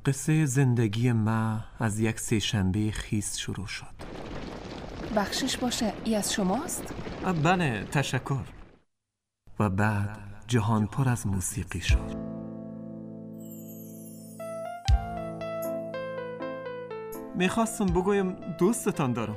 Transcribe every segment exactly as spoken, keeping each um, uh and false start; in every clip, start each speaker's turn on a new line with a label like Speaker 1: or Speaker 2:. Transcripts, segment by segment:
Speaker 1: قصه زندگی ما از یک سه‌شنبه خیس شروع شد.
Speaker 2: بخشش باشه، ای از شماست؟
Speaker 1: بله، تشکر. و بعد جهان پر از موسیقی شد. میخواستم بگویم دوستتان دارم.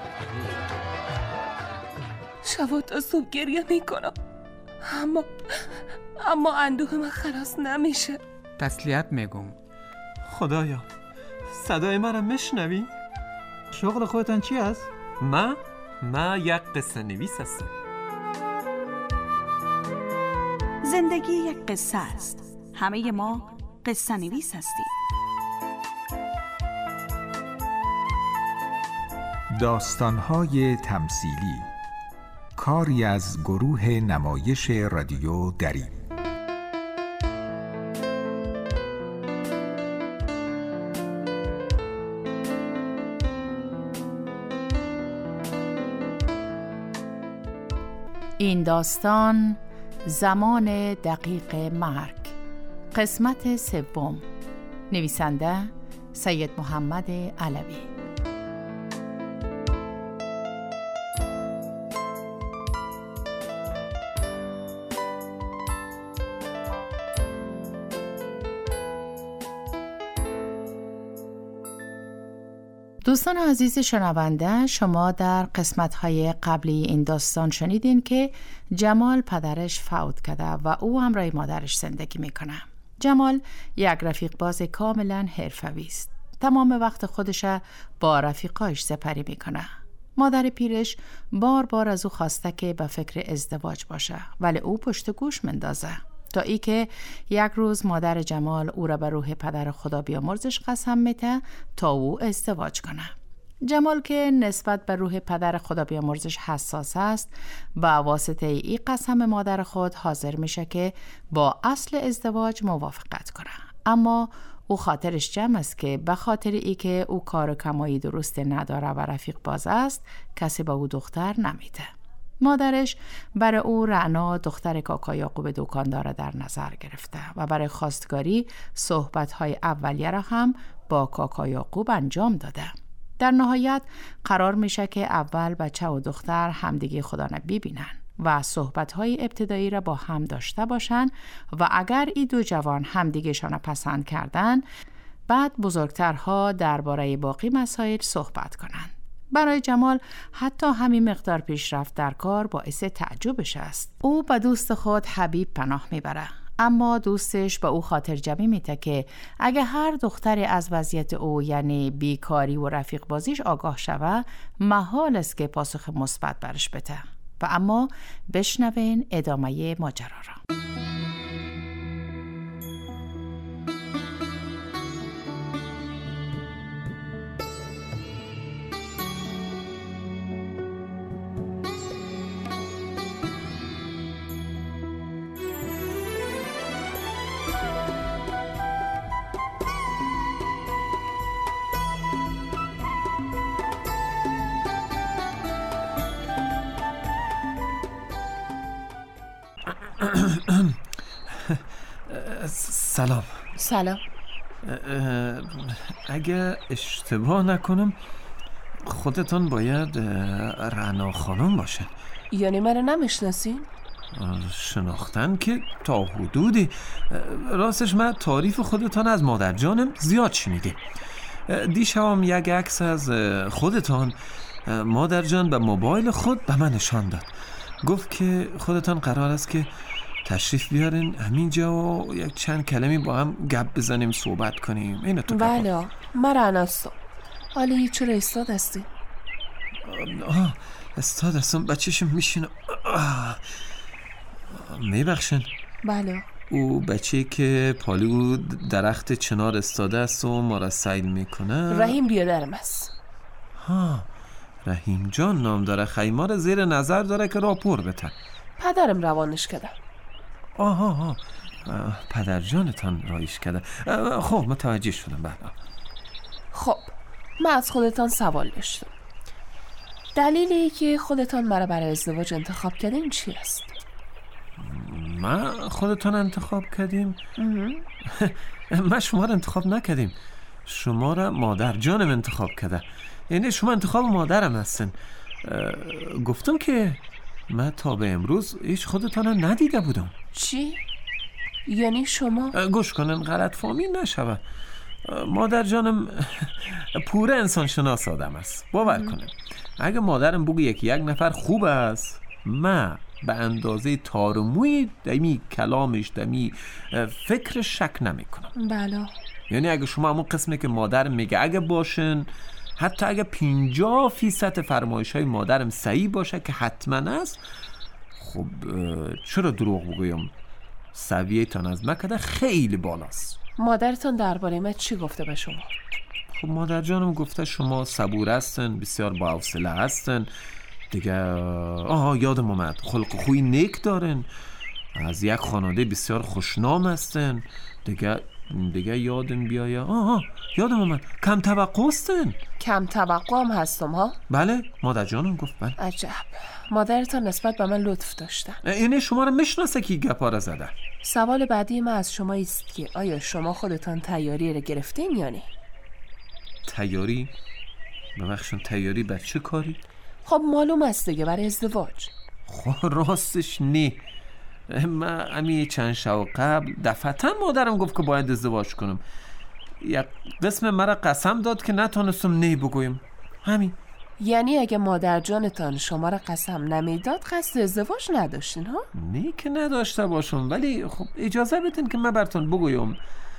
Speaker 2: شبا تا صبح گریه میکنم، اما اما اندوه من خلاص نمیشه.
Speaker 3: تسلیت میگم.
Speaker 1: خدایا، صدای مرا میشنوی؟
Speaker 4: شغل خودتان چی است؟
Speaker 1: ما ما یک قصه نویس هستم.
Speaker 5: زندگی یک قصه است. همه ما قصه نویس هستیم.
Speaker 6: داستان‌های تمثیلی، کاری از گروه نمایش رادیو دری.
Speaker 7: این داستان زمان دقیق مرگ، قسمت سوم. نویسنده سید محمد علوی. دوستان عزیز شنونده، شما در قسمت‌های قبلی این داستان شنیدین که جمال پدرش فوت کرده و او همراه مادرش زندگی میکنه. جمال یک رفیق باز کاملا حرفه‌ای است. تمام وقت خودش با رفیقایش سپری میکنه. مادر پیرش بار بار از او خواسته که به فکر ازدواج باشه، ولی او پشت گوش مندازه. تا ای که یک روز مادر جمال او را به روح پدر خدا بیامرزش قسم میده تا او ازدواج کنه. جمال که نسبت به روح پدر خدا بیامرزش حساس است، با واسطه ای قسم مادر خود حاضر میشه که با اصل ازدواج موافقت کنه. اما او خاطرش جمع است که به خاطر ای که او کار کمایی درست نداره و رفیق باز است، کسی با او دختر نمیده. مادرش برای او رعنا دختر کاکا یعقوب دکاندار در نظر گرفته و برای خواستگاری صحبت‌های اولیه را هم با کاکا یعقوب انجام داده. در نهایت قرار میشه که اول بچه و دختر همدیگه خدا را ببینن و صحبت‌های ابتدایی را با هم داشته باشن و اگر این دو جوان همدیگه‌شان را پسند کردن، بعد بزرگترها درباره باقی مسائل صحبت کنند. برای جمال حتی همین مقدار پیشرفت در کار باعث تعجبش است. او به دوست خود حبیب پناه میبره، اما دوستش به او خاطر جمعی میده که اگه هر دختری از وضعیت او یعنی بیکاری و رفیق بازیش آگاه شوه، محال است که پاسخ مثبت برش بده. و اما بشنوین ادامه ماجرا را.
Speaker 1: سلام.
Speaker 2: سلام.
Speaker 1: اگه اشتباه نکنم خودتون باید رعنا خانم باشن.
Speaker 2: یعنی من نمیشناسین؟
Speaker 1: شناختن که تا حدودی. راستش من تعریف خودتان از مادر جانم زیاد شنیدیم. دیشبم یک عکس از خودتان مادر جان به موبایل خود به من نشان داد. گفت که خودتان قرار است که تشریف بیارین همینجا و یک چند کلمی با هم گپ بزنیم، صحبت کنیم. اینو تو
Speaker 2: بله، من رعناستم. حالا چرا استاد هستی؟
Speaker 1: آه استاد هستم، بچهشم میشینم. میبخشن؟
Speaker 2: بله.
Speaker 1: او بچه که پالو درخت چنار استاده است و ما را سیل میکنه.
Speaker 2: رحیم بیادرم است.
Speaker 1: ها، رحیم جان نام داره. خیمار زیر نظر داره که راپور بده.
Speaker 2: پدرم روانش کرده.
Speaker 1: آها ها، پدر جانتان رایش کرده. خب متوجه شدم. بله.
Speaker 2: خب من از خودتان سوال داشتم. دلیلی که خودتان مرا برای ازدواج انتخاب کردین چی است؟
Speaker 1: ما خودتان انتخاب کردیم؟ ما شما را انتخاب نکردیم، شما را مادر جانم انتخاب کرده. یعنی شما انتخاب مادرم هستن. گفتم که من تا به امروز هیچ خودتان ندیده بودم.
Speaker 2: چی؟ یعنی شما؟
Speaker 1: گوش کنن غلط فهمی نشوه. مادر جانم پوره انسان شناس آدم است. باور کنن اگه مادرم بگه یکی یک نفر خوب است، من به اندازه تار و موی دمی کلامش دمی فکرش شک نمی کنم.
Speaker 2: بله.
Speaker 1: یعنی اگه شما همون قسمی که مادرم میگه اگه باشن، حتی اگه پینجا فیصد فرمایش های مادرم صحیح باشه که حتما است، خب چرا دروغ بگویم؟ سویه تان از مکده خیلی بالاست.
Speaker 2: مادرتان درباره من چی گفته به شما؟
Speaker 1: خب مادر جانم گفته شما صبور هستن، بسیار با حوصله هستن دیگه. آها یادم اومد، خلق خوی نیک دارن، از یک خانواده بسیار خوشنام هستن دیگه. دیگه یادم بیایه، آها یادم اومد، کم توقع هستن.
Speaker 2: کم توقع هم هستم ها؟
Speaker 1: بله مادر جانم گفت بله.
Speaker 2: عجب، مادرتان نسبت به من لطف داشتن.
Speaker 1: اینه شما رو میشناسه که گپا را زده.
Speaker 2: سوال بعدی من از شما است که آیا شما خودتان تیاری را گرفتین یا نه؟
Speaker 1: تیاری؟ ببخشم تیاری بر چه کاری؟
Speaker 2: خب معلوم است دیگه، برای ازدواج.
Speaker 1: خب راستش نه، من امی چند شب قبل دفعتا مادرم گفت که باید ازدواج کنم. یک قسم مرا قسم داد که نتونستم نه بگویم. همین.
Speaker 2: یعنی اگه مادر جانتان شما را قسم نمیداد قصد ازدواج نداشتین ها؟
Speaker 1: نه که نداشته باشم، ولی خب اجازه بدین که من براتون بگویم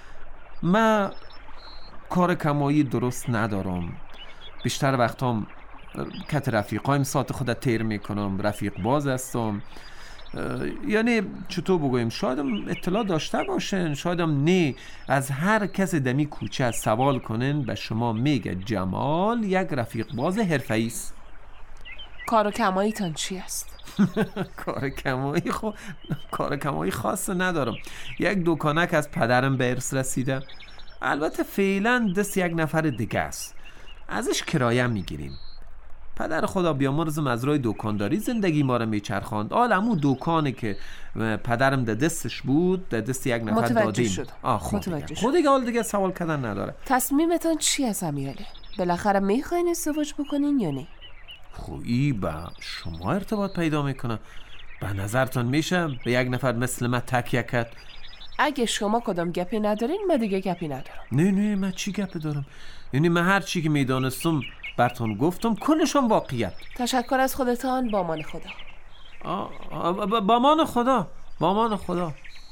Speaker 1: من کار کمایی درست ندارم. بیشتر وقتام کت رفیقایم ساعت خودت تیر میکنم، رفیق باز هستم. یعنی چطور بگویم، شایدم اطلاع داشته باشن، شایدم نه. از هر کس دمی کوچه از سوال کنن به شما میگه جمال یک رفیق باز حرفه‌ای است.
Speaker 2: کار و کماییتان چی است؟
Speaker 1: کار کمایی خب کار کمایی خاص ندارم. یک دکانک از پدرم به ارث رسیده، البته فعلا دست یک نفر دیگه است، ازش کرایه میگیریم. پدر خدا بیامرزم از روی دکانداری زندگی ما رو میچرخاند. آل همون دکانی که پدرم در دستش بود در دست یک نفر دادیم.
Speaker 2: متوجه شد.
Speaker 1: آه خود دیگه خود دیگه حال دیگه سوال کردن نداره.
Speaker 2: تصمیمتان چی است امیاله؟ بالاخره میخواین ازدواج بکنین یا نه؟
Speaker 1: خویی با شما ارتباط پیدا میکنه. به نظرتان میشه به یک نفر مثل من تکیه کرد؟
Speaker 2: اگه شما کدام گپی ندارین من دیگه گپی ندارم.
Speaker 1: نه نه من چی گپی دارم؟ یعنی من هر چی که میدانستم براتون گفتم، کلشون واقعیت.
Speaker 2: تشکر از خودتان. با امان خدا.
Speaker 1: آه آه با امان خدا. با امان خدا.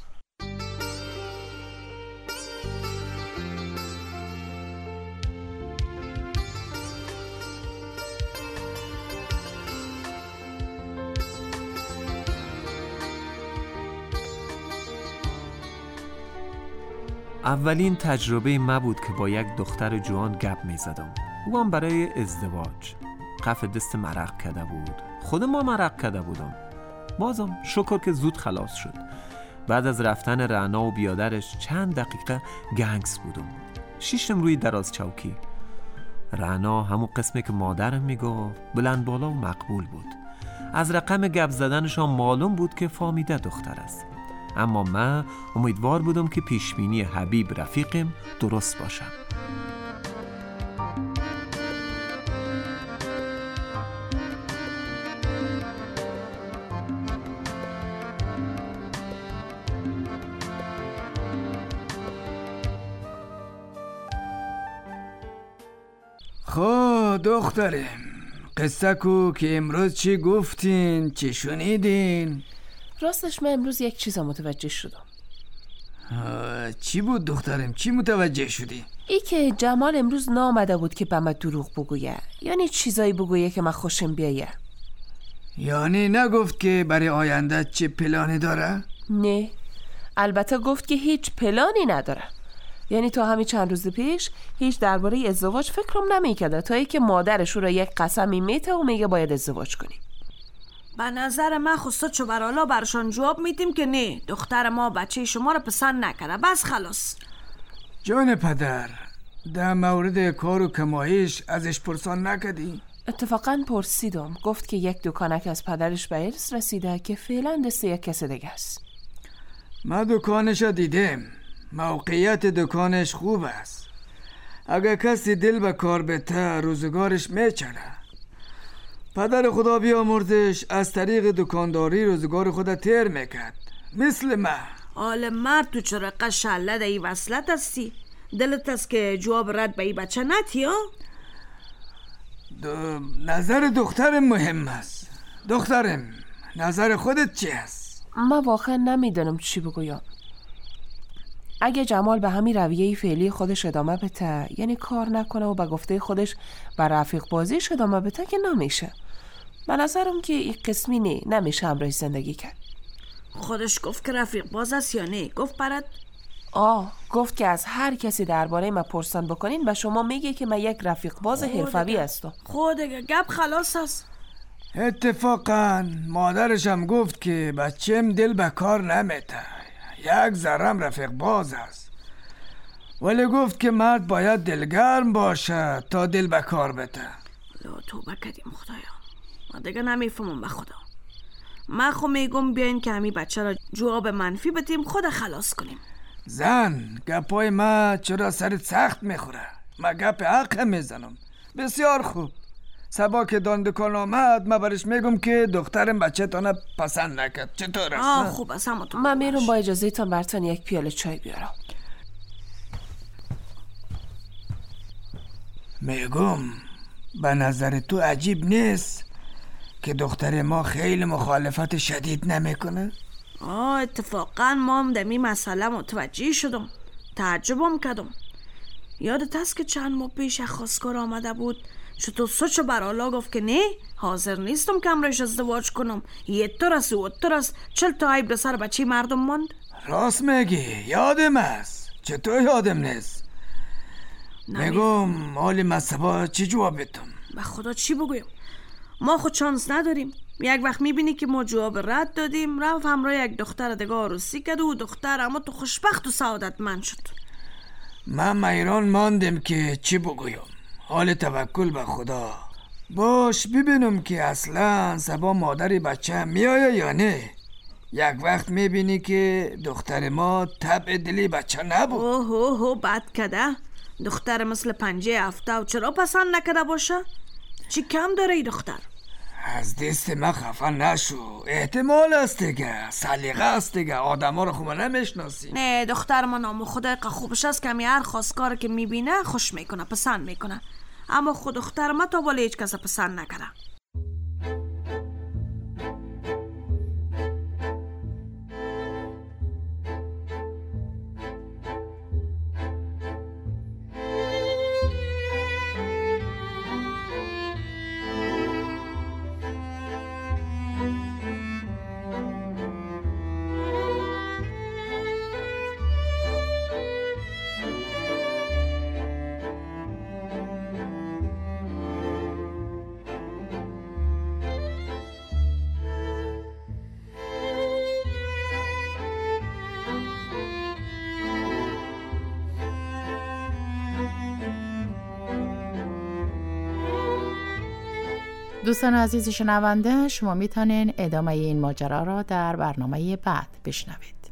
Speaker 1: اولین تجربه ما بود که با یک دختر جوان گپ می زدم. او هم برای ازدواج قف دست مرق کرده بود، خود ما مرق کرده بودم. بازم شکر که زود خلاص شد. بعد از رفتن رعنا و بیادرش چند دقیقه گنگس بودم. شیشتم روی دراز چوکی. رعنا همون قسمی که مادرم میگفت بلند بالا و مقبول بود. از رقم گپ زدنشان معلوم بود که فامیده دختر است. اما من امیدوار بودم که پیشبینی حبیب رفیقم درست باشم.
Speaker 3: خب دخترم، قصه کو که امروز چی گفتین، چی شنیدین؟
Speaker 2: راستش من امروز یک چیز متوجه شدم.
Speaker 3: چی بود دخترم؟ چی متوجه شدی؟
Speaker 2: ای که جمال امروز نامده بود که به من دروغ بگویه، یعنی چیزایی بگویه که من خوشم بیایه.
Speaker 3: یعنی نگفت که برای آینده چه پلانی داره؟
Speaker 2: نه، البته گفت که هیچ پلانی نداره. یعنی تا همین چند روز پیش هیچ درباره ازدواج فکرم نمیکرده، تا ای که مادرش رو یک قسمی میته و میگه باید ازدواج کنی.
Speaker 8: به نظر من خسته چو برالا برشان جواب میدیم که نه، دختر ما بچه شما رو پسند نکرده، بس خلاص.
Speaker 3: جان پدر، در مورد کار و کمایش ازش پرسان نکردی؟
Speaker 2: اتفاقا پرسیدم، گفت که یک دکانک از پدرش به ارث رسیده که فعلا دست یک کس دیگه است.
Speaker 3: من دکانش رو دیدم، موقعیت دکانش خوب است. اگر کسی دل به کار بته روزگارش میچنه. پدر خدا بیامرزش از طریق دکانداری روزگار خود تیر میکرد، مثل من.
Speaker 8: آل مرد تو چرا قشله ده ای وصلت هستی؟ دلت است که جواب رد به ای بچه نتی ها؟
Speaker 3: نظر دخترم مهم است. دخترم نظر خودت چی است؟
Speaker 2: من واقعا نمیدونم چی بگویم. اگه جمال به همین رویه فعلی خودش ادامه بده، یعنی کار نکنه و به گفته خودش به رفیق بازیش ادامه بده، که نمیشه. به نظرم که این قسمی نه نمیشه همراهش زندگی کرد.
Speaker 8: خودش گفت که رفیق باز است یا نه؟ گفت برات؟
Speaker 2: آه گفت که از هر کسی درباره من پرسان بکنین به شما میگه که من یک رفیق باز حرفه‌ای هستم.
Speaker 8: خود دیگه گپ خلاص است.
Speaker 3: اتفاقا مادرش هم گفت که بچه‌م دل به کار نمیته، یک ذرم رفیق باز است، ولی گفت که مرد باید دلگرم باشه تا دل به کار بته.
Speaker 8: لا توبه کردیم خدایا، من دیگه نمیفهمم به خدا. من خو میگم بیاین که همین بچه را جواب منفی بدیم، خود خلاص کنیم.
Speaker 3: زن گپای ما چرا سرت سخت میخوره؟ ما گپ حق میزنم. بسیار خوب. سبا که دان دکان آمد من برش میگم که دخترم بچه تانه پسند نکرد. چطور است؟
Speaker 8: آه خوب است. همونطور
Speaker 2: من میرم با اجازه تان برتان یک پیاله چای بیارم.
Speaker 3: میگم به نظر تو عجیب نیست که دختر ما خیلی مخالفت شدید نمیکنه؟
Speaker 8: آه اتفاقا ما هم دمی مسئله متوجه شدم، تعجبم کردم. یادت هست که چند ماه پیش خواستگار آمده بود، چطور سوچو برالا گفت که نه حاضر نیستم که همراهش ازدواج کنم، یه طور است و طور است، چل تا عیب به سر بچه مردم ماند.
Speaker 3: راست میگی، یادم است. چطور یادم نیست؟ میگم حالی مصبا چی جواب بدم؟
Speaker 8: به خدا چی بگویم؟ ما خود چانس نداریم. یک وقت میبینی که ما جواب رد دادیم، رفت همراه یک دختر دیگه عروسی کرد و دختر اما تو خوشبخت و سعادتمند شد.
Speaker 3: من میران ماندم که چی بگویم. حال توکل به خدا. باش ببینم که اصلا سبا مادری بچه میآیه یا نه. یک وقت میبینی که دختر ما طبع دلی بچه نبود.
Speaker 8: اوه اوه اوه بد کده. دختر مثل پنجه هفته و چرا پسند نکده باشه؟ چی کم داره ای دختر؟
Speaker 3: از دست ما خفه نشو. احتمال است دیگه، سلیقه است دیگه، آدم ها رو خوب نمیشناسی.
Speaker 8: نه دختر ما نام خدا خوبش است که همی هر خواستگار که میبینه خوش میکنه، پسند میکنه. اما خود دختر ما تا بالا هیچ کس پسند نکره.
Speaker 7: دوستان عزیز شنونده، شما میتونین ادامه این ماجرا را در برنامه بعد بشنوید.